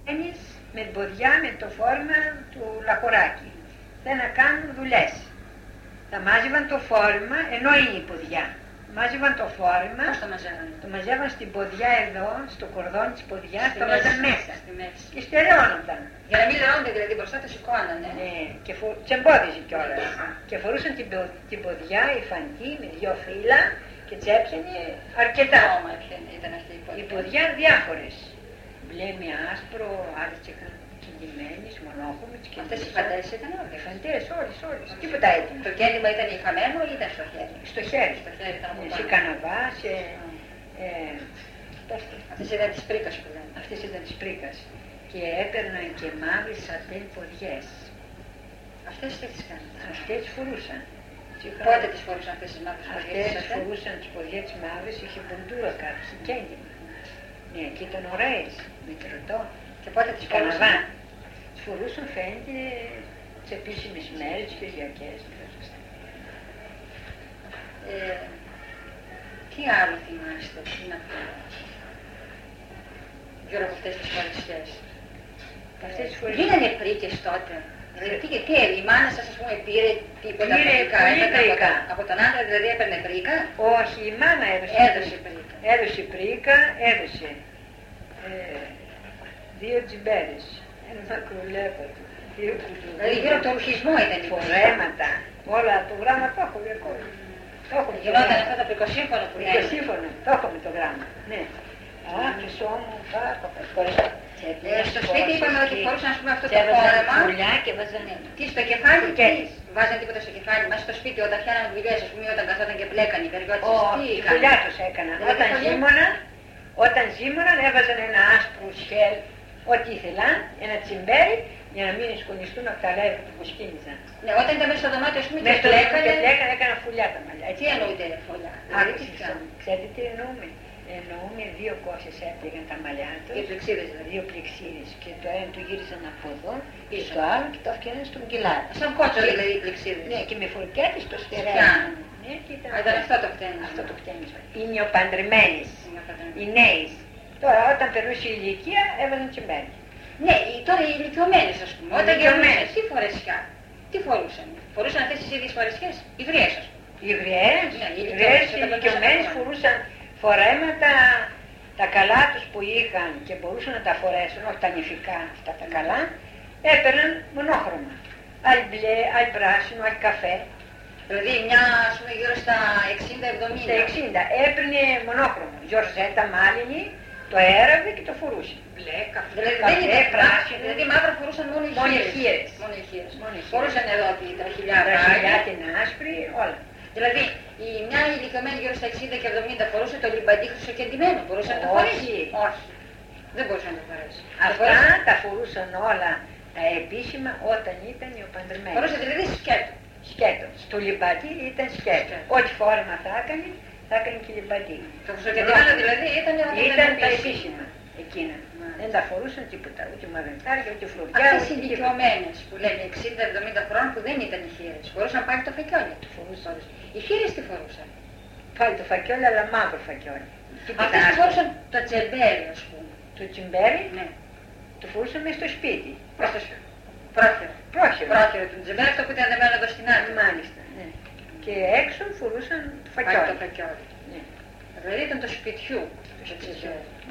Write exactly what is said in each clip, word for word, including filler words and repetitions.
με την ποδιά, με το φόρμα του λαχωράκι. Δεν να κάνουν δουλειές. Θα μάζευαν το φόρμα, ενώ είναι η ποδιά. Μάζευαν το φόρμα, Πώς το μαζεύαν? το μαζεύαν στην ποδιά εδώ, στο κορδόνι της ποδιάς, Στη το μέση, βάζαν μέσα. στη μέση. Και στερεώνονταν. Για να μην λεώνται δηλαδή μπροστά, το σηκώνανε. Ναι, και φο... τσεμπόδιζε κιόλας. Και φορούσαν την, πο... την ποδιά, η φανκή, με δυο φύλλα και τσέψαινε αρκετά. Όμα ήταν αυτή η ποδιά. Η ποδιά διάφορες. Μπλε με άσπρο, άλλες και είχαν κυλιμένες, μονόχρωμες. Αυτές οι φαντές ήταν όλες. Οι φαντές, όλες, όλες. Τίποτα έτοιμο. Το κέντημα ήταν χαμένο ή ήταν στο χέρι? Στο χέρι. Στο χέρι ήταν από Σε πάνω. καναβά, σε... Ε, Αυτές ήταν τις πρίκας που λένε. Αυτές ήταν τις πρίκας. Και έπαιρναν και μαύρες σατέν ποδιές. Αυτές τι τις κάνουν? Αυτές φορούσαν. Πότε τις φορούσαν αυτές τις μαύρες ποδιές? Αυτές φορούσαν τις ποδιές τις μαύρες, είχε μπουντούρα κάτω, είχε κέντημα. Ναι, και ήταν ωραίες, με τρωτό. Και πότε τις καναβά. Τις φορούσαν φαίνεται τις επίσημες μέρες, τις Κυριακές. Ε, τι άλλο θυμάστε, τι να πω, γύρω από αυτές τις φορεσιές? Αυτές τις φορεσιές. Γίνανε πρίκες τότε? Δηλαδή τι, τι, η μάνα σας ας πούμε πήρε τίποτα Πήρε πρικά? πολύ πρίκα. Από τον άντρα δηλαδή έπαιρνε πρίκα? Όχι, η μάνα έδωσε, Έδωσε πρίκα. Έδωσε πρίκα, έδωσε ε, δύο τζιμπέρες, ένα μακρουλέπατο, δύο κουτούδες. Δηλαδή γύρω από τον ρουχισμό ήταν η φορέματα, όλα το γράμμα το έχω ακόμα. Το έχω το γινόταν γράμμα. αυτό το πρικοσύμφωνο που λέει. Πρικοσύμφωνο, το έχω με το γράμμα. Ναι. Α, χρυσό μου, πάρα πολύ. Ε, στο σπίτι είπαμε ότι φορούσαν ας πούμε αυτό το έβαζαν φόρεμα. πουλιά και έβαζαν Τι στο κεφάλι, τι, Κέρδης. βάζαν τίποτα στο κεφάλι, μέσα στο σπίτι όταν πιάνανε δουλειές, ας πούμε όταν καθόταν και μπλέκανε οι περιβάτες, τι η είχαν? δουλειά τους έκαναν. Δηλαδή, Όταν δουλειά. ζήμωναν, όταν ζήμωναν έβαζαν ένα άσπρο σχέλ, ό,τι ήθελαν, ένα τσιμπέρι, για να μην σκονιστούν από τα λάδια που σκίνησαν. Ναι, όταν ήταν μέσα στο δωμάτιο, ας πούμε, Μέσα και στο μπλέκανε. και μπλέκανε, έκαναν φουλιά τα μαλλιά. Τι εννοείται φωλιά? Δηλαδή τι Άκουσα, κάνουν? ξέρετε τι εννοούμε? Εννοούμε δύο κόσες έπλεγαν τα μαλλιά τους. Δύο πλεξίδες δηλαδή. Δύο πλεξίδες. Και το ένα του γύρισαν από εδώ και το άλλο και το έφτιαναν στον κιλάρα. Σαν κότσο δηλαδή οι πλεξίδες. Ναι, και με φορκέτες το στερεάναν. Ναι, και ήταν Α, ήταν αυτό το χτένισμα. Αυτό το χτένισμα. Οι νεοπαντρεμένες, οι νέες. Τώρα όταν περνούσε η ηλικία έβαζαν τσιμπέρι. Ναι, οι- τώρα οι ηλικιωμένες ας πούμε. Όταν ηλικιωμένες. γερνούσαν, τι φορεσιά? Τι φορούσαν? Φορούσαν αυτές τις ίδιες φορεσιές? Οι γριές ας πούμε. Οι γριές, Ναι, οι οι ηλικιωμένες, γριές, οι όταν ηλικιωμένες περνούσαν. φορούσαν φορέματα, τα καλά τους που είχαν και μπορούσαν να τα φορέσουν, όχι τα νηφικά αυτά τα καλά, έπαιρναν μονόχρωμα. Άλλοι μπλε, άλλοι πράσινο, άλλοι καφέ. Δηλαδή μια ας πούμε γύρω στα εξήντα εβδομήντα. Στα εξήντα έπαιρνε μονόχρωμο. Γιορζέτα, μάλινη, το έραβε και το φορούσε. Μπλε, καφέ, Δηλαδή δεν καφέ, ήταν πράσινο. Δηλαδή μαύρα φορούσαν μόνο οι Μόνο οι χείρες. χείρες. Μόνο οι χείρες. Μόνο οι χείρες. Φορούσαν εδώ τη τραχυλιά. Τα χιλιά, πάλι. την άσπρη, όλα. Δηλαδή η μια ηλικιωμένη γύρω στα εξήντα και εβδομήντα φορούσε το λιμπαντί χρυσοκεντημένο. Μπορούσε να το Όχι. φορέσει? Όχι. Δεν μπορούσε να το φορέσει. Το Αυτά φορούσε. τα φορούσαν όλα τα επίσημα όταν ήταν οι οπαντρεμένοι. Φορούσε δηλαδή σκέτο. Σκέτο. Στο λιμπαντί ήταν σκέτο. Σκέτο. Ό,τι φόρμα θα έκανε, θα έκανε και λιμπαντί. Το χρυσοκεντημένο δηλαδή ήταν όταν Ήταν τα επίσημα. επίσημα εκείνα. Μάλιστα. Δεν τα φορούσαν τίποτα, ούτε μαγνητάρια, ούτε φλουριά. Αυτές οι ούτε τίποτα. ηλικιωμένες που λένε εξήντα εβδομήντα χρόνων που δεν ήταν οι χείρες, φορούσαν πάλι το φακιόλι. Το φορούσαν. Οι χείρες τι φορούσαν? Πάλι το φακιόλι, αλλά μαύρο φακιόλι. Τίποτα Αυτές άσπρο. φορούσαν το τσεμπέρι ας πούμε. Το τσιμπέρι Ναι. το φορούσαν μέσα στο σπίτι. Προς το σπίτι. Πρόχειρο. Πρόχειρο. Πρόχειρο του τσεμπέρι, αυτό που ήταν δεμένο εδώ στην άκρη. Μάλιστα. Ναι. Και έξω φορούσαν το Πάλι φακιόλι. το φακιόλι. Ναι. Δηλαδή ήταν το σπιτιού. Το τσιμπέρι. Ναι.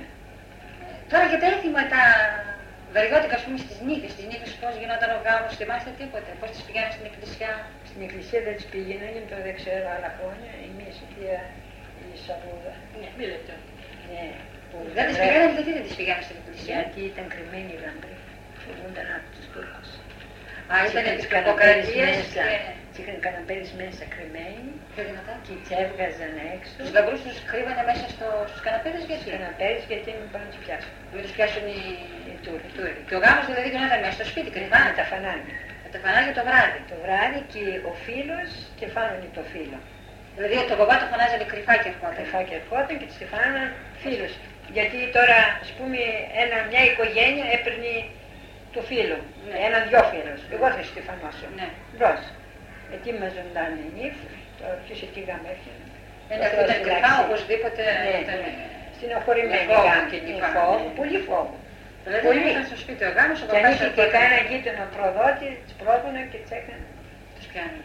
Τώρα για τα έθιμα τα βαριώτικα ας πούμε στις νύφες, στις νύφες πώς γινόταν ο γάμος, θυμάστε τίποτε, πώς τις πηγαίνουν στην εκκλησιά? Στην εκκλησία δεν τις πήγαιναν, τώρα δεν ξέρω άλλα χρόνια, η μία σοφία, η Σαβούδα. Ναι, μη λεπτό. Ναι. που Δεν τις πηγαίνουν, γιατί δεν τις πηγαίνουν στην εκκλησία? Γιατί ήταν κρυμμένοι οι γαμπροί, φοβούνταν από τους Τούρκους. Α, ήταν Είχαν της τις καναπέδες κακοκρατίας μέσα, και... τις είχαν καναπέδες μέσα κρυμμένοι Πιο δυνατά. και τις έβγαζαν έξω. Τους γαμπρούς τους κρύβανε μέσα στο, στους καναπέδες γιατί? Τους καναπέδες γιατί μην πάνε να τους πιάσουν. Μην τους πιάσουν οι, Οι Τούρκοι. οι Τούρκοι. Και ο γάμος δηλαδή γινόταν μέσα στο σπίτι, κρυβά. Με τα φανάρια. Με τα φανάρια το βράδυ. Το βράδυ και ο φίλος στεφάνωνε το φίλο. Δηλαδή το μπαμπά το φωνάζανε κρυφά και ερχόταν. Κρυφά και ερχόταν και τη στεφάνωναν φίλος. Γιατί τώρα, ας πούμε, ένα, μια οικογένεια έπαιρνε το φίλο. Ναι. Ένα-δυο φίλους. Εγώ θα στεφανώσω. Ναι. Μπρος. Ετοίμαζονταν οι νύφοι, τώρα ποιος εκεί γάμο έφτιανε. Ένα που ήταν κρυφά οπωσδήποτε Ναι. ήταν... Στενοχωρημένοι με φόβο γάμοι και και νυφά. φόβο, πολύ φόβο. Δηλαδή Πολύ. ήταν στο σπίτι ο γάμος, ο Και αν παπάς είχε και κανένα γείτονο προδότη, τους πρόδωνε και τους έκανε. τους πιάνει.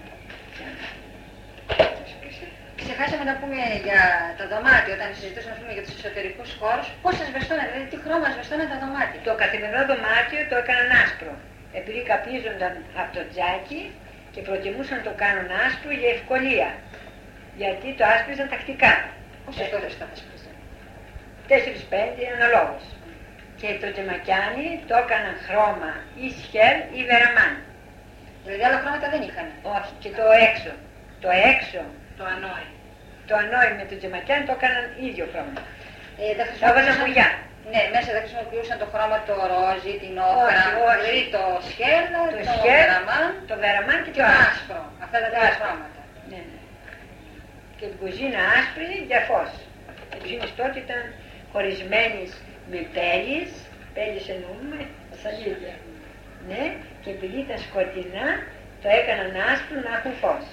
Ξεχάσαμε να πούμε για τα δωμάτια, όταν συζητούσαμε πούμε, για τους εσωτερικούς χώρους, πώς ασβεστώναν, δηλαδή τι χρώμα ασβεστώναν τα δωμάτια. Το καθημερινό δωμάτιο το έκαναν άσπρο. Επειδή καπνίζονταν από το τζάκι και προτιμούσαν να το κάνουν άσπρο για ευκολία. Γιατί το άσπριζαν τακτικά. Πόσες φορές το άσπριζαν? Τέσσερις πέντε αναλόγως. Και το τζεμακιάνι το έκαναν χρώμα ή σχέλ ή βεραμάν. Δηλαδή άλλα χρώματα δεν είχαν. Όχι, και το έξω. Το έξω, Το ανόη. το ανόη με το τζεμακιάνι το έκαναν ίδιο χρώμα. Ε, δεν Το έβαζαν βουλιά. Ναι, μέσα δεν χρησιμοποιούσαν το χρώμα το ροζί, την όχρα, Όχι, όχι. δηλαδή το σχέλ, Το το, σχέλ, βεραμάν το βεραμάν και και το το άσπρο. άσπρο. Αυτά τα τρία χρώματα. Ναι, ναι. Και την κουζίνα άσπρη για φως. Οι κουζίνες τότε ήταν χωρισμένες με πέλεις, πέλεις εννοούμε, σαλίδια. Ναι, και επειδή ήταν σκοτεινά, το έκαναν άσπρο να έχουν φως.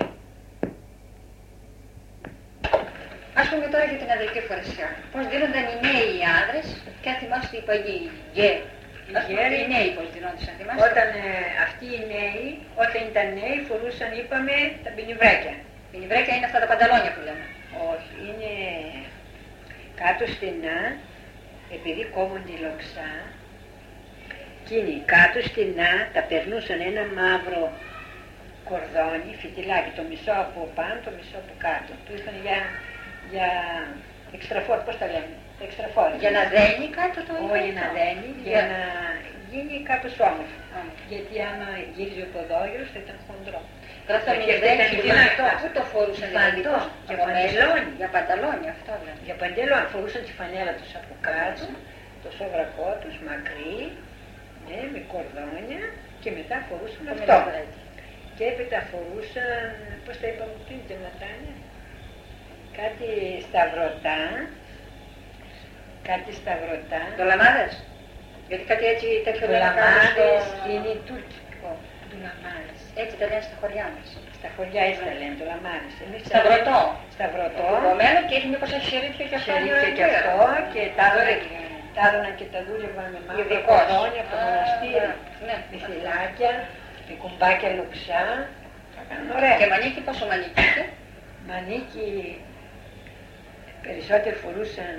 Ας πούμε τώρα για την αδελφή φορεσιά. Πώς δίνονταν οι νέοι οι άντρες και αν θυμάστε οι παγιοί, οι γέροι. Οι γέροι, οι νέοι πώς δίνονταν, θυμάστε. Όταν ε, αυτοί οι νέοι, όταν ήταν νέοι, φορούσαν, είπαμε, τα μπινιβράκια. Μπινιβράκια είναι αυτά τα πανταλόνια που λέμε. Όχι, είναι κάτω στενά, επειδή κόβονται οι λοξά, εκείνοι κάτω στενά τα περνούσαν ένα μαύρο κορδόνι, φιτιλάκι, το μισό από πάνω, το μισό από κάτω. Του είχαν για, για εξτραφόρ, πώς τα λέμε, εξτραφόρ. Για να δένει κάτω το Όχι να δένει, για, για να γίνει κάπως όμορφο. Mm. Γιατί άμα γύριζε ο ποδόγυρος θα ήταν χοντρό. Κρατά μην Και δένει, ήταν και δυνατό. πού το φορούσαν δηλαδή, Φαντό, για παντελόνι. Για πανταλόνια, αυτό λέμε. Για παντελόνι, φορούσαν τη φανέλα τους από κάτω, το σόβρακό τους, μακρύ, ναι, με κορδόνια και μετά φορούσαν Το αυτό. μιλαβράκι. Και έπειτα φορούσαν, πώς τα είπαμε πριν, τζεματάνια, κάτι σταυρωτά, κάτι σταυρωτά. Ντολαμάδες. Γιατί κάτι έτσι τέτοιο δεν Ντολαμάδες είναι τουρκικό. Ντολαμάδες. Έτσι τα λένε στα χωριά μας. Στα χωριά έτσι τα λένε, ντολαμάδες. Εμείς τα Σταυρωτό. λέμε Σταυρωτό. Επομένω και έχει μήπως έχει σερίφια και αυτό. Σερίφια και αυτό και τα έδωνα- τα έδωνα και τα δούλευαν με μαύρα Ειδικώς. κορδόνια από το μοναστήρι. Ναι. Με φυλάκια, με κουμπάκια λοξά. Τα κάνουν ωραία. Και μανίκι, πόσο μανίκι είχε. Μανίκι περισσότερο φορούσαν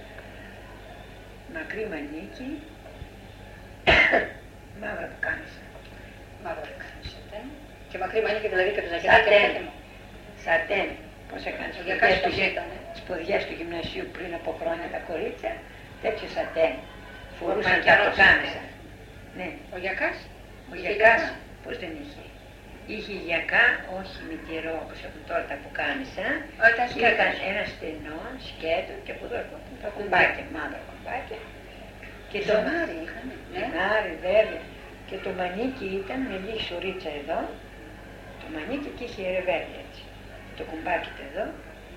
μακρύ μανίκι, μαύρα που κάμισα. Μαύρο κάνετε. Και μακρύ μανίκι δηλαδή και το ζακετάκι Σατέν. έτοιμο. Σατέν. Πώς έκανε Για κάτι στις πώς ήτανε. ποδιές του γυμνασίου πριν από χρόνια τα κορίτσια, τέτοιο σατέν. Φορούσαν και Παντιαρό από κάμισα. Ναι. Ο Γιακάς. Ο Είχε γιακάς, γιακά. πώς δεν είχε. Είχε γιακά, όχι μητυρό όπως έχουν τώρα τα πουκάμισα. Ω, ήταν Και ήταν σκέτος. ένα στενό σκέτο και από εδώ έρχονταν τα κουμπάκια, μαύρα κουμπάκια. Και το Ζωνάρι είχαν. Ναι. ζωνάρι, βέβαια. Και το μανίκι ήταν με λίγη σουρίτσα εδώ. Το μανίκι και είχε ρεβέλι έτσι. Το κουμπάκι του εδώ.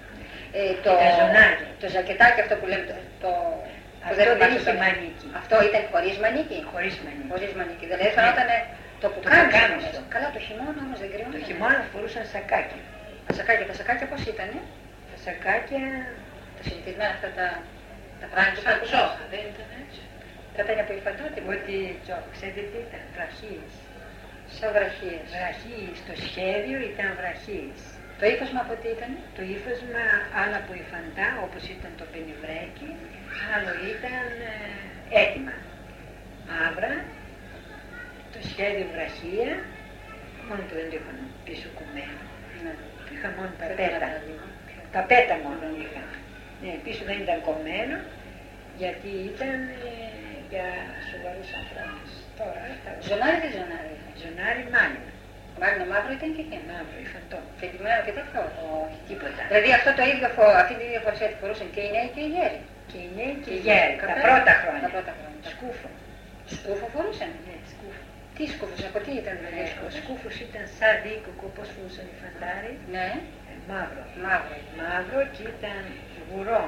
Ε, το, τα ζωνάρια. το ζακετάκι αυτό που λέμε, το, το, που Αυτό δεν θυμάσαι είχε το- μανίκι. Αυτό ήταν χωρίς μανίκι. Χωρίς μανίκι. Χωρίς μανίκι. Δηλαδή φαινόταν το που Το κάνεις πουκάμισο. μέσα. Καλά το χειμώνα όμως δεν κρυώνει. Το χειμώνα φορούσαν σακάκια. Τα σακάκια, τα σακάκια πώς ήτανε. Τα σακάκια Τα συνηθισμένα αυτά τα, τα πράγματα Σαν που τσόχα, δεν ήταν έτσι. Κατά είναι από υφαντότυπο. ότι τσόκ, ξέρετε τι ήταν, βραχής. Σαν βραχίες. Βραχής, το σχέδιο ήταν βραχής. Το ύφασμα από τι ήτανε. Το ύφασμα άλλα από υφαντά, όπως ήταν το πενιβρέκι, άλλο ήταν ε, έτοιμα. Μαύρα, το σχέδιο βραχία, μόνο που δεν το είχαν πίσω κομμένο. Ναι. Είχαν μόνο τα Δεν πέτα. ήταν λίγο. Τα πέτα μόνο είχαν. Ναι, πίσω δεν ήταν κομμένο, γιατί ήταν ε, για σοβαρούς ανθρώπους. Τώρα τα Ζωνάρι δεν ζωνάρι είχαν. ζωνάρι μάλλον. Μάγνο μαύρο ήταν και εκεί. Μαύρο, υφαντό. Φεγγιμένο και τέτοιο. Όχι, τίποτα. Δηλαδή αυτό το ίδιο, φο- αυτή την ίδια φορεσιά τη φορούσαν και οι νέοι και οι γέροι. Και οι νέοι και οι γέροι, τα Κατάλαβα. πρώτα χρόνια. Τα πρώτα χρόνια. Σκούφο. Σκούφο φορούσαν. Ναι, σκούφο. Τι σκούφος, από τι ήταν δηλαδή ο Ε, ο σκούφος. σκούφος ήταν σαν δίκοκο, όπως φορούσαν οι φαντάροι, Ναι, ε, μαύρο. μαύρο. Μαύρο και ήταν βουρό.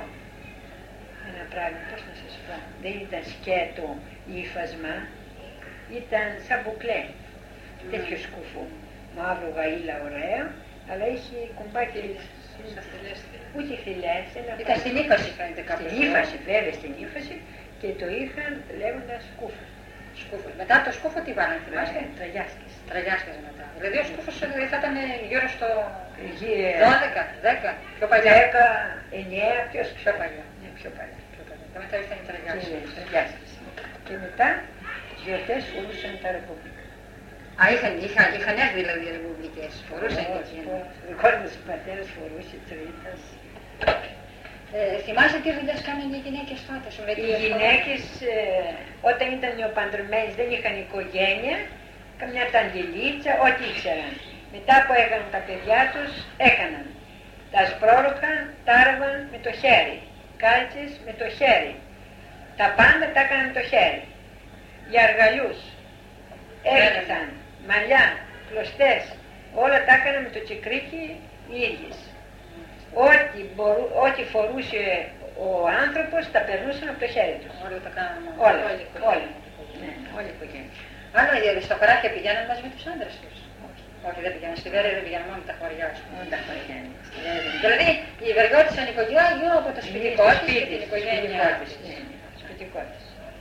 Ένα πράγμα, πώς να σας πω. Δεν ήταν σκέτο ύφασμα, ήταν σαν μπουκλέ. Mm. Τέτοιο σκούφο. Μαύρο γαΐλα ωραίο, αλλά είχε κουμπάκι. Σαν θηλέστη. Ούτε θηλές, ένα Ήταν πράγμα. στην ύφαση φαίνεται κάπως. Στην ύφαση, βέβαια στην ύφαση, και και το είχαν λέγοντας σκούφο. Σκούφο. Μετά το σκούφο τι πάνε, θυμάστε? Τραγιάσκες. Τραγιάσκες μετά. Δηλαδή ο σκούφος θα ήταν γύρω στο Γύρω δώδεκα, δέκα, πιο παλιά. δέκα, εννέα, ποιος Πιο παλιά. Ναι, πιο παλιά. Πιο παλιά. Και μετά ήρθαν οι τραγιάσκες. Και τραγιάσκες. Και μετά τις γιορτές φορούσαν τα ρεπούμπλικα. Α, είχαν, είχαν, είχαν έρθει δηλαδή οι ρεπουμπλικές. Φορούσαν και εκείνοι. Ο δικός μας πατέρας φορούσε τρίτας. Ε, θυμάσαι τι δουλειές κάνανε οι γυναίκες τότε? Οι γυναίκες ε, όταν ήταν νεοπαντρεμένες δεν είχαν οικογένεια, καμιά ταντιλίτσα, ό,τι ήξεραν. Μετά που έκαναν τα παιδιά τους, έκαναν. Τα σπρόροχα τάραβαν με το χέρι, κάλτσες με το χέρι. Τα πάντα τα έκαναν με το χέρι. Για αργαλιούς, έριξαν, μαλλιά, κλωστές, όλα τα έκαναν με το τσικρίκι οι ίδιες. Ό,τι, μπορού, ό,τι φορούσε ο άνθρωπος τα περνούσαν από το χέρι του. Όλα τα κάναμε. Όλα, όλα. Ναι, όλη η οικογένεια. Άρα οι αριστοκράτια πηγαίναν μαζί με τους άντρες τους. Όχι, όχι δεν πηγαίναν. Στη Βέρεια δεν πηγαίναν μόνο με τα χωριά. Όλα τα χωριά. Δηλαδή οι βεργότησαν οικογένεια γύρω από το σπιτικό της και την οικογένειά της. Σπιτικό της.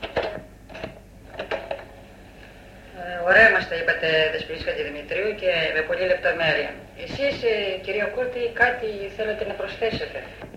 Ωραία μας τα είπατε, Δεσποιίσκα και Δημητρίου, και με πολλή λεπτομέρεια. Εσείς, κυρία Κούρτη, κάτι θέλετε να προσθέσετε?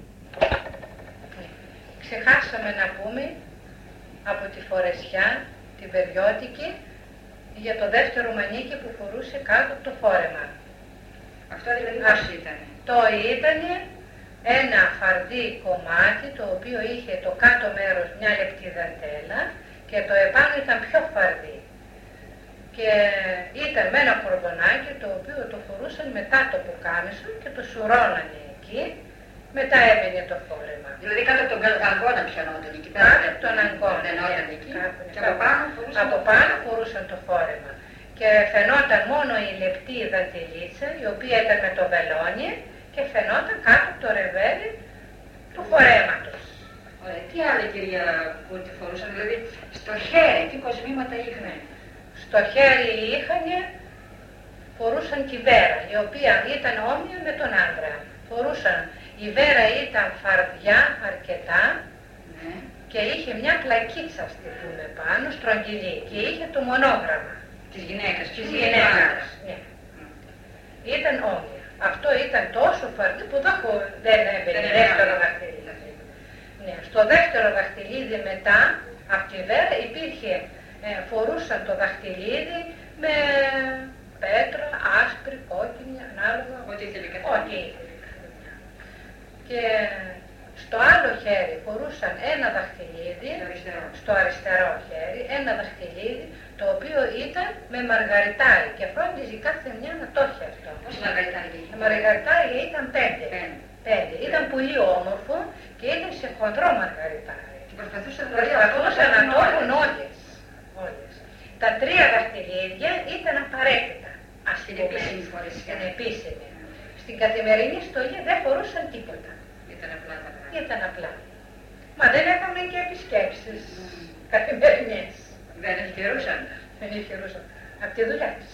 Ξεχάσαμε να πούμε από τη φορεσιά, την Βεριώτικη, για το δεύτερο μανίκι που φορούσε κάτω από το φόρεμα. Αυτό δηλαδή πώς ήταν? Το ήταν ένα φαρδί κομμάτι το οποίο είχε το κάτω μέρος μια λεπτή δαντέλα και το επάνω ήταν πιο φαρδί. Και ήταν με ένα κορδονάκι το οποίο το φορούσαν μετά το πουκάμισο και το σουρώνανε εκεί, μετά έμπαινε το φόρεμα. Δηλαδή κάτω από τον αγκώνα πιανόταν εκεί πέρα. Κάτω από τον αγκώνα, ναι, εκεί. Και από πάνω φορούσαν, από πάνω φορούσαν το φόρεμα. Και φαινόταν μόνο η λεπτή δαντελίτσα, η οποία ήταν με το βελόνι, και φαινόταν κάτω από το ρεβέρι του φορέματος. Ωραία. Τι άλλη, κυρία Κούρτη, φορούσαν? Δηλαδή στο χέρι, τι κοσμήματα είχαν? Στο χέρι είχαν, φορούσαν τη βέρα, η οποία ήταν όμοια με τον άντρα. Φορούσαν, η βέρα ήταν φαρδιά αρκετά, ναι, και είχε μια πλακίτσα, στη πούμε, πάνω, στρογγυλή, και είχε το μονόγραμμα της γυναίκας. της γυναίκας. Ναι. Mm. Ήταν όμοια. Αυτό ήταν τόσο φαρδί που δεν έμπαινε δεύτερο δαχτυλίδι. Ναι. Στο δεύτερο δαχτυλίδι μετά, από τη βέρα, υπήρχε, ε, φορούσαν το δαχτυλίδι με πέτρα, άσπρη, κόκκινη, ανάλογα. Ό,τι ήθελε και Ό,τι ήθελε. Και στο άλλο χέρι φορούσαν ένα δαχτυλίδι, αριστερό. στο αριστερό χέρι, ένα δαχτυλίδι, το οποίο ήταν με μαργαριτάρι και φρόντιζε κάθε μια να το έχει αυτό. Πώς μαργαριτάρι? Τα μαργαριτάρια ήταν πέντε. Πέντε. Πέντε. Ήταν πολύ όμορφο και ήταν σε χοντρό μαργαριτάρι. Και προσπαθούσαν Προσπαθούσαν να το έχουν όλες. όλες. Τα τρία δαχτυλίδια ήταν απαραίτητα. Ας Στην πούμε, επίσημη φορεσιά. στην επίσημη. Στην καθημερινή στολή δεν φορούσαν τίποτα. Ήταν απλά τα πράγματα. Ήταν απλά. Μα δεν έκαναν και επισκέψεις mm. καθημερινές. Δεν ευκαιρούσαν. Δεν ευκαιρούσαν. Από τη δουλειά τους.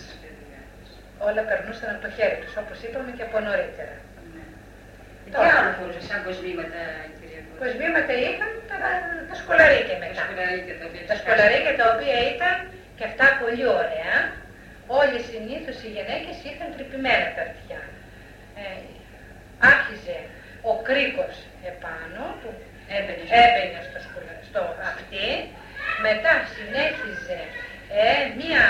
Όλα περνούσαν από το χέρι τους, όπως είπαμε και από νωρίτερα. Ναι. Τι άλλο φορούσαν σαν κοσμήματα, κυρία Κούρτη? Κοσμήματα είχαν τα, τα σκολαρίκια μετά. Τα σκολαρίκια τα οποία, τα σκολαρίκια τα οποία ήταν και αυτά πολύ ωραία. Όλοι συνήθως οι γυναίκες είχαν τρυπημένα τα αυτιά. Ε, άρχιζε ο κρίκος επάνω που έμπαινε, έμπαινε στο, στο αυτί, μετά συνέχιζε ε, μία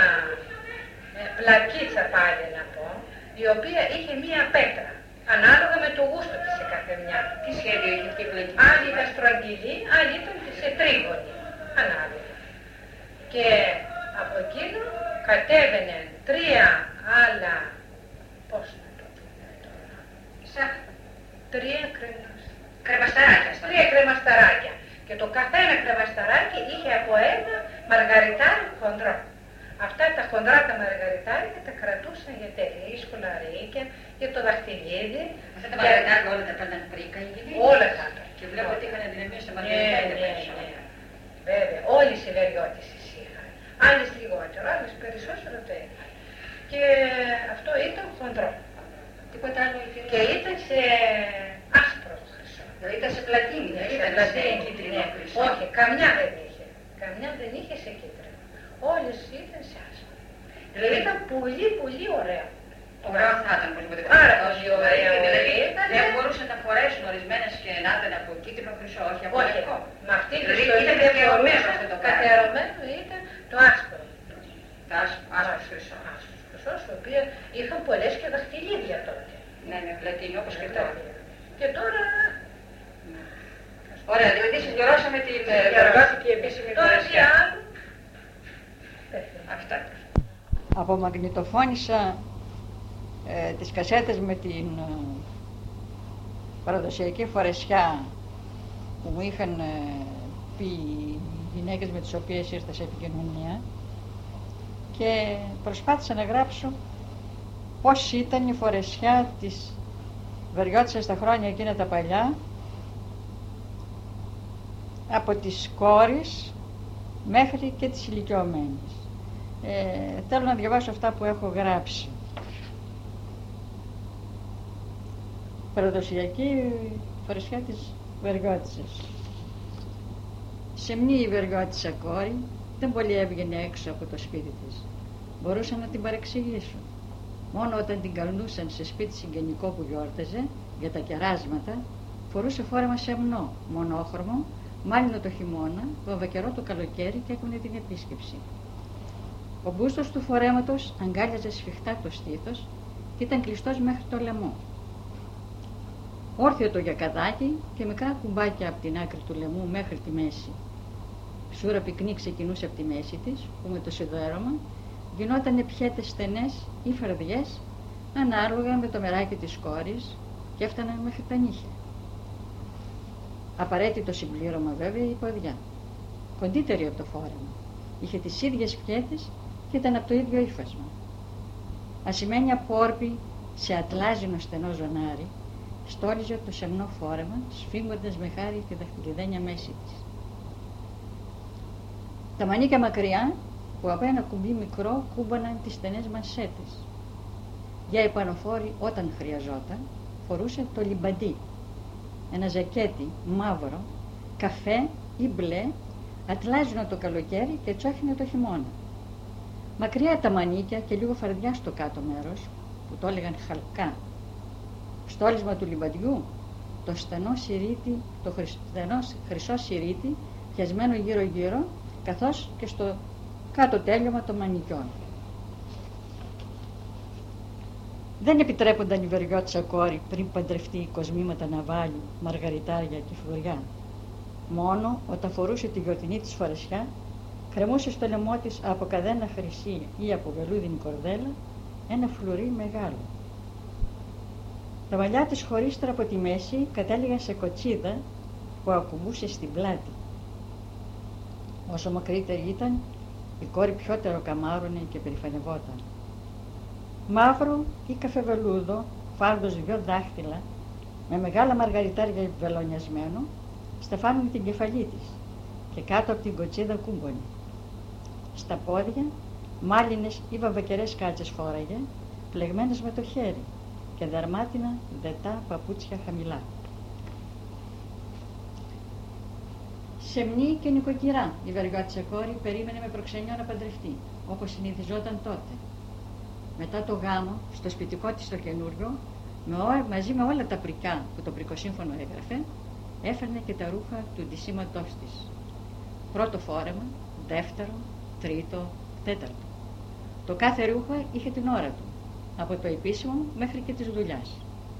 ε, πλακίτσα πάλι να πω, η οποία είχε μία πέτρα, ανάλογα με το γούστο της σε κάθε μια. Τι σχέδιο είχε αυτή η πλακίτσα? Άλλη ήταν στρογγυλή, άλλη ήταν σε τρίγωνη, ανάλογα. Και από εκείνο κατέβαινε τρία άλλα, πώς να το πούμε τώρα, σαν τρία κρεμαστάρια. Κρεμασταράκια. Τρία κρεμασταράκια. Και το καθένα κρεμασταράκι είχε από ένα μαργαριτάρι χοντρό. Αυτά τα χοντρά τα μαργαριτάρια τα κρατούσαν για τέτοια σκολαρίκια, για το δαχτυλίδι. Αυτά τα μαργαριτάρια όλα τα παίρναν πρίκα οι γυναίκες. Όλα κάτω. Και βλέπω ότι είχαν δυναμία στα Ναι, μαργαριτάρια. ναι, ναι. Βέβαια, όλοι οι βεριώτησες είχαν. Άλλες λιγότερο, άλλες περισσότερο το είχαν. Και αυτό ήταν χοντρό. Τίποτα άλλο είχε? Και ήταν σε άσπρο χρυσό. Δηλαδή ήταν σε πλατίνη, Ναι, ήταν σε κίτρινο χρυσό. Όχι, καμιά δεν είχε. Καμιά δεν είχε σε κίτρινο. Όλες ήταν σε άσπρο. Δηλαδή ήταν πολύ πολύ ωραίο. Ωραίο θα ήταν οπωσδήποτε. Πάρα πολύ ωραίο. Δηλαδή δεν μπορούσαν να φορέσουν ορισμένες και να ήταν από κίτρινο χρυσό, όχι από λευκό. Με αυτή τη Δηλαδή ιστορία ήταν καθιερωμένο αυτό το πράγμα. καθιερωμένο ήταν το άσπρο. Το άσπρο χρυσό. Άσπρο χρυσό, το οποίο είχαν πολλές και δαχτυλίδια τότε. Ναι, με πλατίνη όπως και τώρα. Και τώρα. Ωραία, δηλαδή συμπληρώσαμε την εργατική επίσημη φορεσιά. Αυτά. Απομαγνητοφώνησα ε, τις κασέτες με την ε, παραδοσιακή φορεσιά που μου είχαν ε, πει οι γυναίκες με τις οποίες ήρθα σε επικοινωνία και προσπάθησα να γράψω πώς ήταν η φορεσιά της Βεργιώτισσας στα χρόνια εκείνα τα παλιά, από τις κόρης μέχρι και τις ηλικιωμένες. Ε, θέλω να διαβάσω αυτά που έχω γράψει. Παραδοσιακή φορεσιά της Βεργιώτισσας. Σεμνή η Βεργιώτισσα κόρη δεν πολύ έβγαινε έξω από το σπίτι της. Μπορούσα να την παρεξηγήσω. Μόνο όταν την καλνούσαν σε σπίτι συγγενικό που γιόρταζε για τα κεράσματα, φορούσε φόρεμα σεμνό, μονόχρωμο, μάλινο το χειμώνα, βαβακερό το καλοκαίρι και έκανε την επίσκεψη. Ο μπούστος του φορέματος αγκάλιαζε σφιχτά το στήθος και ήταν κλειστός μέχρι το λαιμό. Όρθιο το γιακαδάκι και μικρά κουμπάκια από την άκρη του λαιμού μέχρι τη μέση. Σούρα πυκνή ξεκινούσε από τη μέση της, που με το σιδέρωμα γινότανε πιέτες στενές ή φαρδιές, ανάλογα με το μεράκι της κόρης και έφταναν μέχρι τα νύχια. Απαραίτητο συμπλήρωμα βέβαια η ποδιά. Κοντύτερη από το φόρεμα. Είχε τις ίδιες πιέτες και ήταν από το ίδιο ύφασμα. Ασημένια πόρπη σε ατλάζινο στενό ζωνάρι στόλιζε το σεμνό φόρεμα, σφίγγοντας με χάρη τη δαχτυλιδένια μέση της. Τα μανίκια μακριά που από ένα κουμπί μικρό κούμπαναν τις στενές μανσέτες. Για επανοφόρη όταν χρειαζόταν φορούσε το λιμπαντί, ένα ζακέτι μαύρο, καφέ ή μπλε, ατλάζινο το καλοκαίρι και τσόχινο το χειμώνα. Μακριά τα μανίκια και λίγο φαρδιά στο κάτω μέρος, που το έλεγαν χαλκά. Στόλισμα του λιμπαντιού, το στενό σιρίτι, το στενό χρυσό σιρίτι, πιασμένο γύρω-γύρω, καθώς και στο κάτω τέλειωμα των μανικιών. Δεν επιτρέπονταν η Βεργιώτισσα κόρη πριν παντρευτεί κοσμήματα ναυάλιου, μαργαριτάρια και φλουριά. Μόνο όταν φορούσε τη γιορτινή της φορεσιά, κρεμούσε στο λαιμό της από καδένα χρυσή ή από βελούδινη κορδέλα ένα φλουρί μεγάλο. Τα μαλλιά της χωρίστερα από τη μέση κατέληγαν σε κοτσίδα που ακουμπούσε στην πλάτη. Όσο μακρύτερη ήταν, η κόρη πιότερο καμάρωνε και περηφανευόταν. Μαύρο ή καφεβελούδο, φάρδος δυο δάχτυλα, με μεγάλα μαργαριτάρια βελονιασμένο, στεφάνουν την κεφαλή της και κάτω από την κοτσίδα κούμπονε. Στα πόδια, μάλινες ή βαβακερές κάτσες φόραγε, πλεγμένες με το χέρι και δερμάτινα δετά παπούτσια χαμηλά. Σεμνή και νοικοκυρά, η Βεργιώτισσα κόρη περίμενε με προξενιό να παντρευτεί, όπως συνηθιζόταν τότε. Μετά το γάμο, στο σπιτικό της το καινούριο, με ό, μαζί με όλα τα πρικά που το πρικοσύμφωνο έγραφε, έφερνε και τα ρούχα του ντυσίματός της. Πρώτο φόρεμα, δεύτερο, τρίτο, τέταρτο. Το κάθε ρούχο είχε την ώρα του, από το επίσημο μέχρι και της δουλειάς.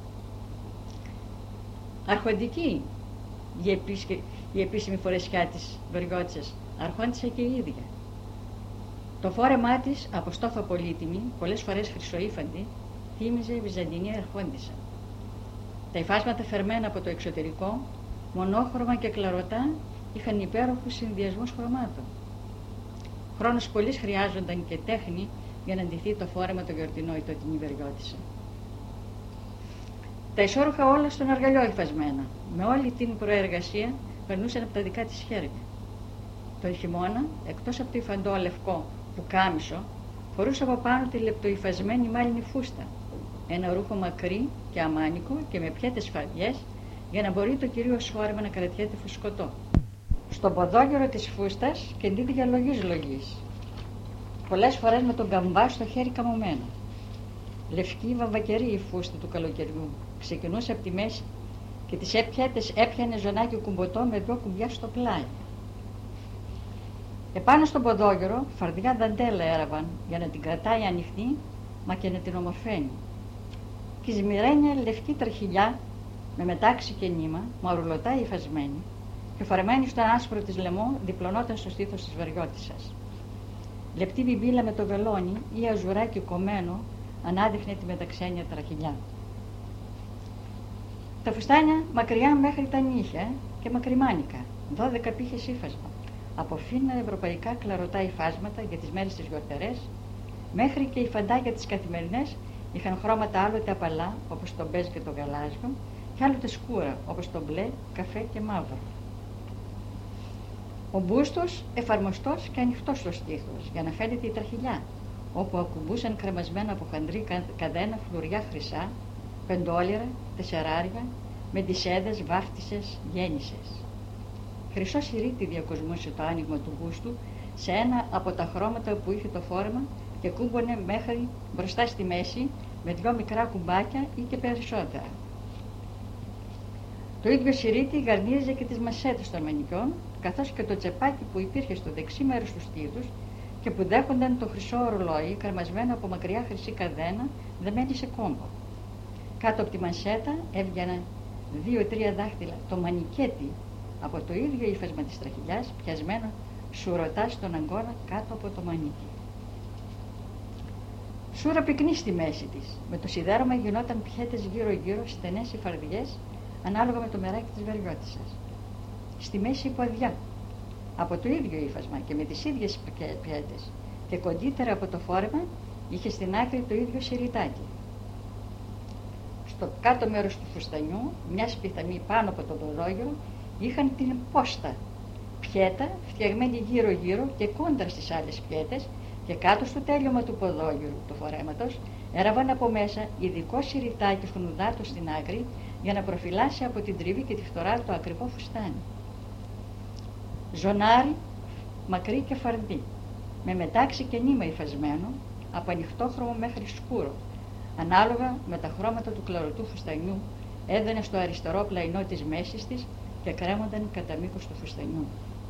Αρχοντική η, επίσκε, η επίσημη φορεσιά της Βεργιώτισσας αρχόντισε και η ίδια. Το φόρεμά της, από στόφα πολύτιμη, πολλές φορές χρυσοήφαντη, θύμιζε βυζαντινή αρχόντισσα. Τα υφάσματα φερμένα από το εξωτερικό, μονόχρωμα και κλαρωτά, είχαν υπέροχους συνδυασμούς χρωμάτων. Χρόνος πολύς χρειάζονταν και τέχνη για να ντυθεί το φόρεμα το γιορτινό η τωρινή Βεργιώτισσα. Τα ισόρουχα όλα στον αργαλιό υφασμένα, με όλη την προεργασία περνούσαν από τα δικά της χέρια. Το χειμώνα, εκτός από το υφαντό λευκό που κάμισο, φορούσε από πάνω τη λεπτοϊφασμένη μάλινη φούστα, ένα ρούχο μακρύ και αμάνικο και με πιέτες φαρδιές, για να μπορεί το κυρίως φόρεμα να κρατιέται φουσκωτό. στον ποδόγυρο της φούστας και ντύθηκε λογής λογής. Πολλές φορές με τον καμβά στο χέρι καμωμένο. Λευκή βαμβακερή η φούστα του καλοκαιριού. Ξεκινούσε από τη μέση και τις έπιατες έπιανε ζωνάκι κουμποτό με δυο κουμπιά στο πλάι. Επάνω στον ποδόγυρο φαρδιά δαντέλα έραβαν για να την κρατάει ανοιχτή, μα και να την ομορφαίνει. Και σμυρένια λευκή τραχηλιά με μετάξι και νήμα, μαρουλωτά υφασμένη και φορεμένη στον άσπρο της λαιμό, διπλωνόταν στο στήθος της βαριώτισσας. Λεπτή μπιμπίλα με το βελόνι ή αζουράκι κομμένο ανάδειχνε τη μεταξένια τραχηλιά. Τα φουστάνια μακριά μέχρι τα νύχια και μακριμάνικα, δώδεκα πύχες ύφασμα, από φίνα ευρωπαϊκά κλαρωτά υφάσματα για τις μέρες τις γιορτερές, μέχρι και οι φαντάκια τις καθημερινές είχαν χρώματα άλλοτε απαλά, όπως το μπέζ και το γαλάζιο, και άλλοτε σκούρα, όπως το μπλε, καφέ και μαύρο. Ο μπούστος εφαρμοστός και ανοιχτός στο στήθος, για να φαίνεται η τραχηλιά, όπου ακουμπούσαν κρεμασμένα από χαντρή καδένα φλουριά χρυσά, πεντόλιρα, τεσσεράρια, με τισέδες, βάφτισες, γέννησες. Χρυσό σιρίτι διακοσμούσε το άνοιγμα του μπούστου σε ένα από τα χρώματα που είχε το φόρεμα και κούμπονε μέχρι μπροστά στη μέση με δυο μικρά κουμπάκια ή και περισσότερα. Το ίδιο σιρίτι γαρνίζε και τις μασέτες των μανικιών, καθώς και το τσεπάκι που υπήρχε στο δεξί μέρος του στήθους και που δέχονταν το χρυσό ορολόι κρεμασμένο από μακριά χρυσή καδένα δεμένη σε κόμπο. Κάτω από τη μανσέτα έβγαιναν δύο-τρία δάχτυλα το μανικέτι από το ίδιο ύφασμα της τραχηλιάς, πιασμένο σουρωτά στον αγκώνα κάτω από το μανίκι. Σούρα πυκνή στη μέση της, με το σιδέρωμα γινόταν πιέτες γύρω-γύρω στενές υφαρδιές ανάλογα με το μεράκι της βαριώτισσας. Στη μέση η ποδιά, από το ίδιο ύφασμα και με τις ίδιες πιέτες, και κοντύτερα από το φόρεμα είχε στην άκρη το ίδιο σιριτάκι. Στο κάτω μέρος του φουστανιού, μια σπιθαμή πάνω από το ποδόγυρο, είχαν την πόστα, πιέτα φτιαγμένη γύρω-γύρω και κόντρα στις άλλες πιέτες, και κάτω στο τέλειωμα του ποδόγυρου του φορέματος έραβαν από μέσα ειδικό σιριτάκι φουνουδάτο στην άκρη για να προφυλάσει από την τριβή και τη φθορά το ακριβό φουστάνι. Ζωνάρι, μακρύ και φαρδί, με μετάξι και νήμα υφασμένο, από ανοιχτόχρωμο μέχρι σκούρο, ανάλογα με τα χρώματα του κλαρωτού φουστανιού, έδαινε στο αριστερό πλαϊνό της μέσης της και κρέμονταν κατά μήκος του φουστανιού.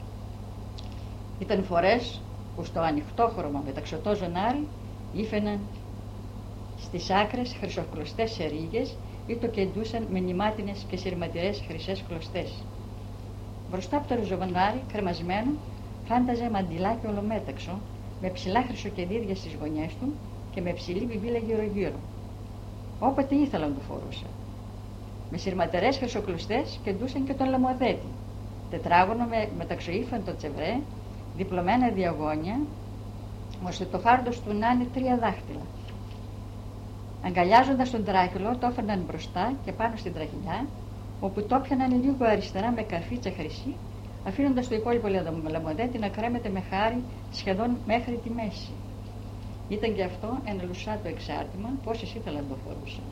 Ήταν φορές που στο ανοιχτόχρωμο μεταξωτό ζωνάρι ήφαιναν στις άκρες χρυσοκλωστές σερίγες ή το κεντούσαν με νημάτινες και σειρματηρές χρυσές κλωστές. Μπροστά από το ριζοβανάρι, κρεμασμένο, φάνταζε μαντιλάκι ολομέταξο, με ψηλά χρυσοκεντήρια στις γωνιές του και με ψηλή βιβίλα γύρω-γύρω. Όποτε ήθελαν το φορούσα. Με σειρματερές χρυσοκλωστές κεντούσαν και τον λαμοδέτη, τετράγωνο με μεταξοήφαντο τσεβρέ, διπλωμένα διαγώνια, ώστε το φάρντος του να είναι τρία δάχτυλα. Αγκαλιάζοντας τον τράχυλο, το έφερναν μπροστά και πάνω στην τραχηλιά, όπου το έπιαναν λίγο αριστερά με καρφίτσα χρυσή, αφήνοντας το υπόλοιπο λαμοδέτη να κρέμεται με χάρη σχεδόν μέχρι τη μέση. Ήταν και αυτό ένα λουσάτο εξάρτημα, πόσες ήθελαν να το φορούσαν.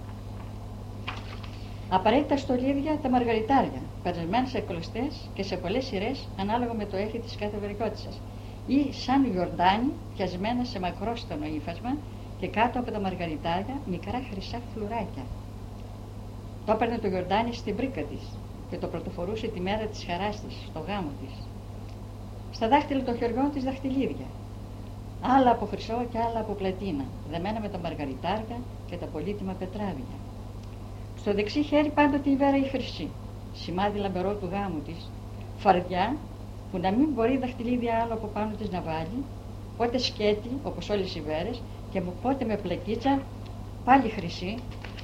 Απαραίτητα στολίδια τα μαργαριτάρια, περασμένα σε κλωστές και σε πολλές σειρές ανάλογα με το έχει της κάθε βαριώτισσας, ή σαν γιορτάνι πιασμένα σε μακρόστανο ύφασμα και κάτω από τα μαργαριτάρια μικρά χρυσά φλουράκια. Το έπαιρνε το γιορτάνι στην πρίκα της και το πρωτοφορούσε τη μέρα της χαράς της, στο γάμο της. Στα δάχτυλα των χεριών της δαχτυλίδια, άλλα από χρυσό και άλλα από πλατίνα, δεμένα με τα μαργαριτάρια και τα πολύτιμα πετράδια. Στο δεξί χέρι πάντοτε η βέρα η χρυσή, σημάδι λαμπερό του γάμου της, φαρδιά που να μην μπορεί δαχτυλίδια άλλο από πάνω της να βάλει, πότε σκέτη όπως όλες οι βέρες και πότε με πλακίτσα πάλι χρυσή,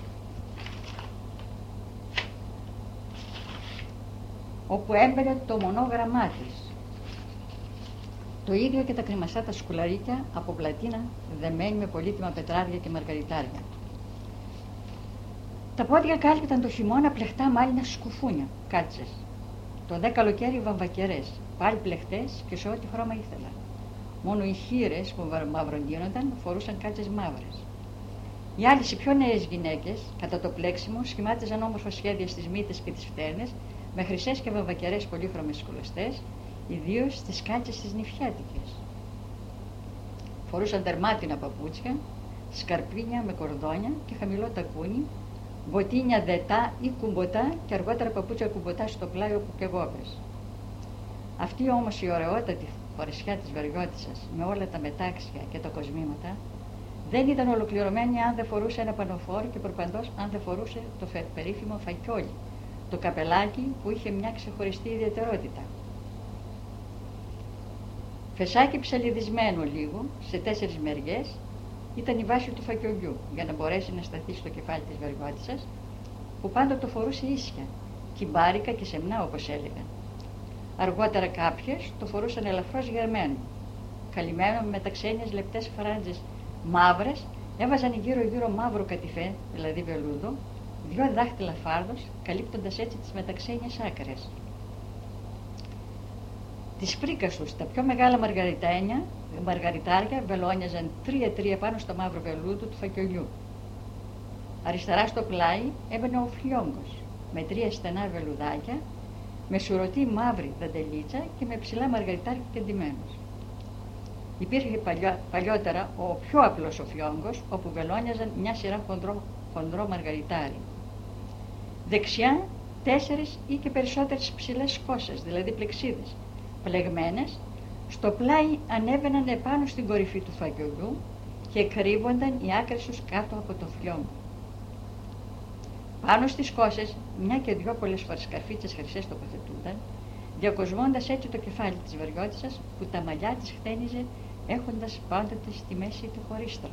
όπου έμπαινε το μονόγραμμά της. Το ίδιο και τα κρυμασά τα σκουλαρίκια από πλατίνα δεμένη με πολύτιμα πετράδια και μαργαριτάρια. Τα πόδια κάλυπταν το χειμώνα πλεχτά μάλινα σκουφούνια, κάτσες. Το δε καλοκαίρι βαμβακερές, πάλι πλεχτές και σε ό,τι χρώμα ήθελα. Μόνο οι χείρες που μαυροντίνονταν φορούσαν κάτσες μαύρες. Οι άλλες οι πιο νέες γυναίκες, κατά το πλέξιμο, σχημάτιζαν όμορφα σχέδια στις μύτες και τις φτέρνες με χρυσές και βαμβακερές πολύχρωμες κουλωστές, ιδίως στις κάτσες τις νηφιάτικες. Φορούσαν τερμάτινα παπούτσια, σκαρπίνια με κορδόνια και χαμηλό τακούνι, μποτίνια δετά ή κουμποτά και αργότερα παπούτσια κουμποτά στο πλάι όπου και γόβες. Αυτή όμως η ωραιότατη φορεσιά της Βεργιώτισσας με όλα τα μετάξια και τα κοσμήματα δεν ήταν ολοκληρωμένη αν δεν φορούσε ένα πανοφόρι και προπαντός αν δεν φορούσε το περίφημο φακιόλι, το καπελάκι που είχε μια ξεχωριστή ιδιαιτερότητα. Φεσάκι ψαλιδισμένο λίγο σε τέσσερις μεριές ήταν η βάση του φακιολιού για να μπορέσει να σταθεί στο κεφάλι της Βεργιώτισσας, που πάντα το φορούσε ίσια, κυμπάρικα και σεμνά όπως έλεγαν. Αργότερα κάποιες το φορούσαν ελαφρώς γερμένο, καλυμμένο με μεταξένιες λεπτές φράντζες μαύρες, έβαζαν γύρω-γύρω μαύρο κατιφέ, δηλαδή βελούδο, δυο δάχτυλα φάρδος, καλύπτοντας έτσι τις μεταξένιες άκρες. Τις φρίκασους, τα πιο μεγάλα μαργαριτένια, μαργαριτάρια βελόνιαζαν τρία-τρία πάνω στο μαύρο βελούδο του φακιολιού. Αριστερά στο πλάι έμπαινε ο φλιόγκος, με τρία στενά βελουδάκια, με σουρωτή μαύρη δαντελίτσα και με ψηλά μαργαριτάρια κεντυμένους. Υπήρχε παλιό, παλιότερα ο πιο απλός ο φλιόγκος, όπου βελόνιαζαν μια σειρά χοντρό, χοντρό μαργαριτάρι. Δεξιά τέσσερις ή και περισσότερες ψηλές σκόσες, δηλαδή πλεξίδες, πλεγμένες, στο πλάι ανέβαιναν επάνω στην κορυφή του φακιολιού και κρύβονταν οι άκρες τους κάτω από το φλιόγκο. Πάνω στις σκόσες, μια και δυο πολλές φορές καρφίτσες χρυσές τοποθετούνταν, διακοσμώντας έτσι το κεφάλι της Βεργιώτισσας, που τα μαλλιά της χτένιζε έχοντας πάντοτε στη μέση τη χωρίστρα.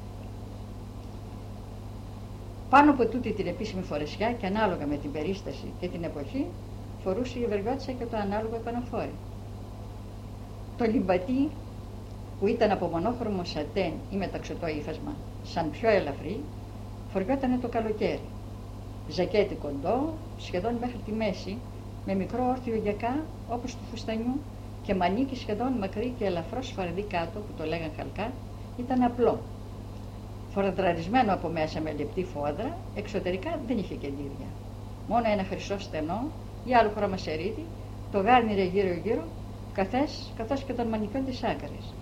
Πάνω από τούτη την επίσημη φορεσιά και ανάλογα με την περίσταση και την εποχή, φορούσε η Βεργιώτισσα και το ανάλογο επαναφόρι. Το λιμπατί, που ήταν από μονόχρωμο σατέν ή μεταξωτό ύφασμα, σαν πιο ελαφρύ, φοριότανε το καλοκαίρι. Ζακέτι κοντό, σχεδόν μέχρι τη μέση, με μικρό όρθιο γιακά όπως του φουστανιού και μανίκι σχεδόν μακρύ και ελαφρώς σφαρδί κάτω, που το λέγαν χαλκά, ήταν απλό. Φοραδραρισμένο από μέσα με λεπτή φόδρα, εξωτερικά δεν είχε κεντήρια. Μόνο ένα χρυσό στενό ή άλλο χρώμα σερίτη το γάρνηρε γύρω-γύρω, καθές, καθώς και των μανικιών της άκρης.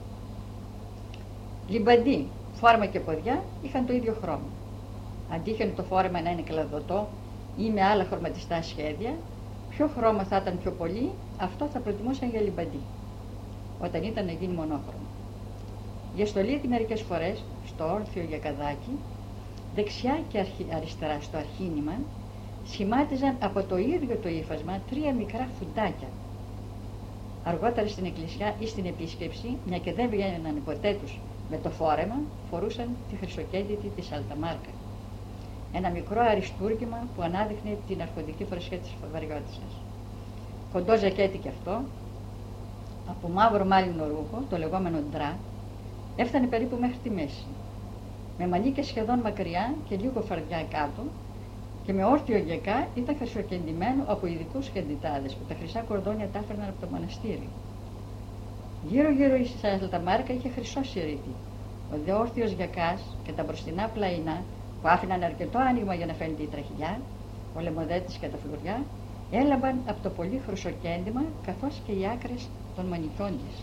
Λιμπαντί, φόρμα και ποδιά είχαν το ίδιο χρώμα. Αντίχαινε το φόρεμα να είναι κλαδωτό ή με άλλα χρωματιστά σχέδια, ποιο χρώμα θα ήταν πιο πολύ, αυτό θα προτιμούσαν για λιμπαντί, όταν ήταν να γίνει μονόχρωμο. Για στολίδι μερικές φορές, στο όρθιο γιακαδάκι, δεξιά και αριστερά στο αρχήνιμα, σχημάτιζαν από το ίδιο το ύφασμα τρία μικρά φουντάκια. Αργότερα στην εκκλησιά ή στην επίσκεψη, μια και δεν βγαίνανε ποτέ τους με το φόρεμα, φορούσαν τη χρυσοκέντητη της Αλταμάρκα. Ένα μικρό αριστούργημα που ανάδειχνε την αρχοντική φορεσιά της Βεργιώτισσας. Κοντό ζακέτι κι αυτό, από μαύρο μάλινο ρούχο, το λεγόμενο ντρά, έφτανε περίπου μέχρι τη μέση. Με μανίκες σχεδόν μακριά και λίγο φαρδιά κάτω και με όρθιο γιακά ήταν χρυσοκεντημένο από ειδικούς κεντητάδες που τα χρυσά κορδόνια τα έφερναν από το μοναστήρι. Γύρω-γύρω η Αλταμάρκα είχε χρυσό σιρίτι. Ο δε όρθιος γιακάς και τα μπροστινά πλαϊνά, που άφηναν αρκετό άνοιγμα για να φαίνεται η τραχηλιά, ο λεμοδέτης και τα φλουριά, έλαμπαν από το πολύ χρυσοκέντημα καθώς και οι άκρες των μανικιών της.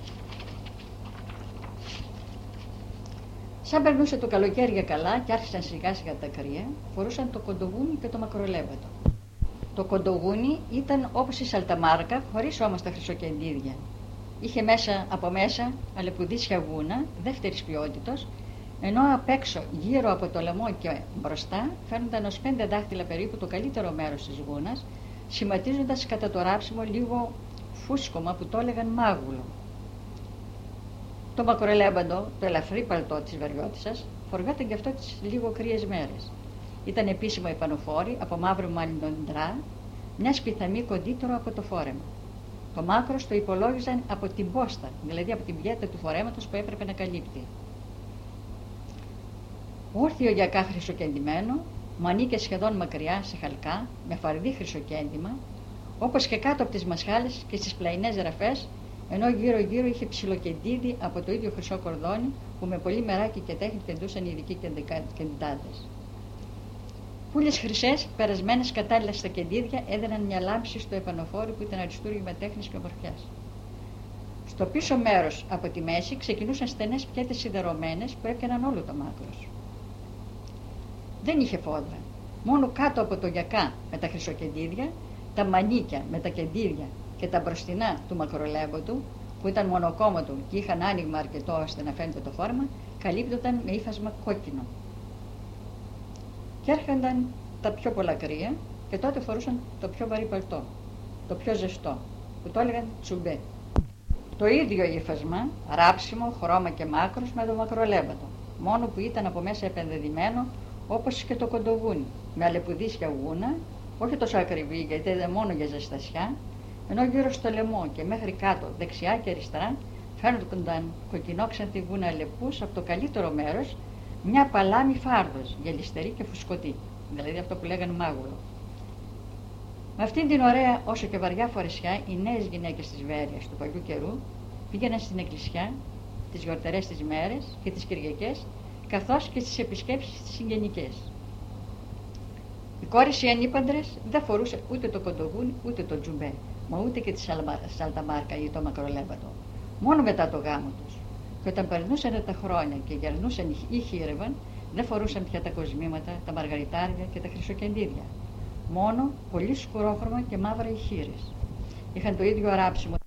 Σαν περνούσε το καλοκαίρι για καλά και άρχισαν σιγά σιγά τα κρύα, φορούσαν το κοντογούνι και το μακρολέβατο. Το κοντογούνι ήταν όπως η Σαλταμάρκα, χωρίς όμως τα χρυσοκεντίδια. Είχε μέσα, από μέσα αλεπουδίσια γούνα, δεύτερης ποιότητος, ενώ απ' έξω, γύρω από το λαιμό και μπροστά, φαίνονταν ως πέντε δάχτυλα περίπου το καλύτερο μέρος της γούνας, σχηματίζοντας κατά το ράψιμο λίγο φούσκωμα που το έλεγαν μάγουλο. Το μακρολέμπαντο, το ελαφρύ παλτό της Βεργιώτισσας, φοριόταν και αυτό τις λίγο κρύες μέρες. Ήταν επίσημο επανοφόρι από μαύρο μάλινο ντρά, μια σπιθαμή κοντύτερο από το φόρεμα. Το μάκρος το υπολόγιζαν από την πόστα, δηλαδή από την πιέτα του φορέματος που έπρεπε να καλύπτει. Όρθιο γιακά χρυσοκεντημένο, μανίκες σχεδόν μακριά σε χαλκά, με φαρδί χρυσοκέντημα, όπως και κάτω από τις μασχάλες και στις πλαϊνές ραφές, ενώ γύρω-γύρω είχε ψιλοκεντίδι από το ίδιο χρυσό κορδόνι που με πολύ μεράκι και τέχνη κεντούσαν οι ειδικοί κεντητάδες. Κούλες χρυσές, περασμένες κατάλληλα στα κεντίδια, έδαιναν μια λάμψη στο επανοφόρι που ήταν αριστούργημα τέχνης και ομορφιάς. Στο πίσω μέρος από τη μέση ξεκινούσαν στενές πιέτες σιδερωμένες που έπιαναν όλο το μάκρος. Δεν είχε φόδρα. Μόνο κάτω από το γιακά με τα χρυσοκεντίδια, τα μανίκια με τα κεντίδια και τα μπροστινά του μακρολέμποτου, που ήταν μονοκόμματο και είχαν άνοιγμα αρκετό ώστε να φαίνεται το φόρμα, καλύπτονταν με ύφασμα κόκκινο. Και έρχονταν τα πιο πολλά κρύα και τότε φορούσαν το πιο βαρύ παλτό, το πιο ζεστό, που το έλεγαν τσουμπέ. Το ίδιο ύφασμα, ράψιμο, χρώμα και μάκρος με το μακρολέμπατο, μόνο που ήταν από μέσα επενδεδημένο όπως και το κοντογούνι, με αλεπουδίσια γούνα, όχι τόσο ακριβή γιατί ήταν μόνο για ζεστασιά, ενώ γύρω στο λαιμό και μέχρι κάτω, δεξιά και αριστερά, φαίνονταν κοκκινόξανθη γούνα αλεπούς από το καλύτερο μέρος, μια παλάμη φάρδος, γελιστερή και φουσκωτή, δηλαδή αυτό που λέγανε μάγουλο. Με αυτήν την ωραία όσο και βαριά φορεσιά, οι νέες γυναίκες της Βέρειας του παλιού καιρού πήγαιναν στην εκκλησιά τις γιορτερές τις μέρες και τις Κυριακές, καθώς και στις επισκέψεις τις συγγενικές. Οι κόρες οι ανήπαντρες δεν φορούσαν ούτε το κοντογούνι ούτε το τζουμπέ, μα ούτε και τη σαλταμάρκα ή το μακρολέμπατο, μόνο μετά το γάμο τους. Και όταν περνούσαν τα χρόνια και γερνούσαν ή χείρευαν, δεν φορούσαν πια τα κοσμήματα, τα μαργαριτάρια και τα χρυσοκεντίδια. Μόνο πολύ σκουρόχρωμα και μαύρα οι χείρες. Είχαν το ίδιο ράψιμο